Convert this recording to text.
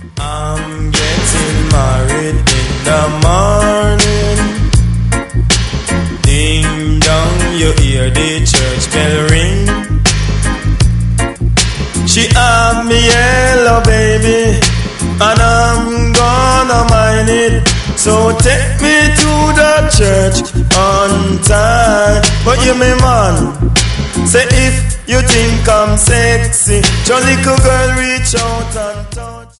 I'm getting married in the morning. Ding dong, you hear the church bell ring. She have me yellow baby, and I'm gonna mind it. So take me to the church on time. But you me man, say if you think I'm sexy, your little girl reach out and touch.